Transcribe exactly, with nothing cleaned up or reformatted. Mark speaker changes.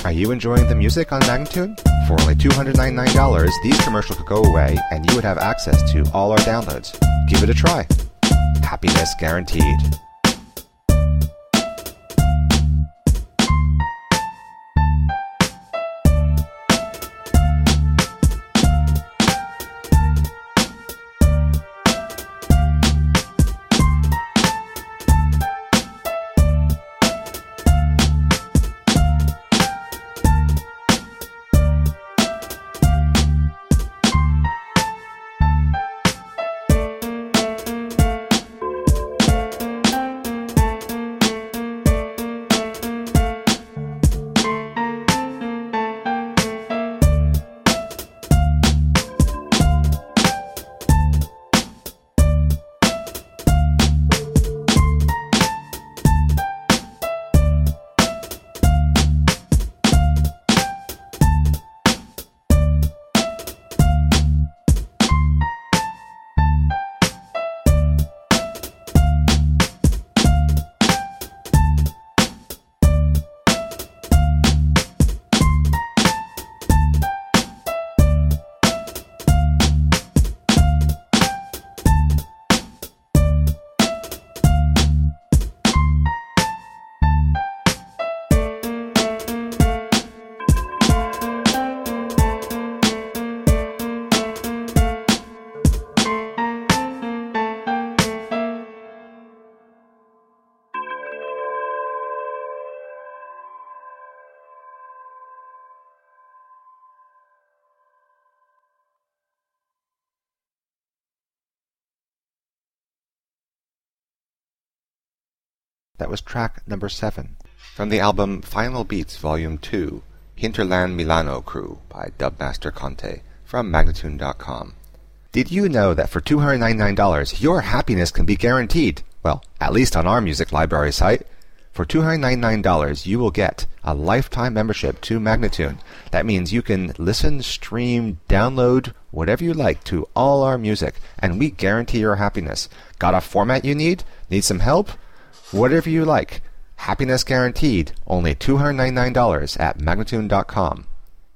Speaker 1: Are you enjoying the music on Magnatune? For only two hundred ninety-nine dollars, these commercials could go away and you would have access to all our downloads. Give it a try. Happiness guaranteed. That was track number seven from the album Final Beats Volume two, Hinterland Milano Crew by Dubmaster Conte from Magnatune dot com. Did you know that for two hundred ninety-nine dollars your happiness can be guaranteed? Well, at least on our music library site. For two hundred ninety-nine dollars you will get a lifetime membership to Magnatune. That means you can listen, stream, download, whatever you like to all our music, and we guarantee your happiness. Got a format you need? Need some help? Whatever you like. Happiness guaranteed. Only two hundred ninety-nine dollars at Magnatune dot com.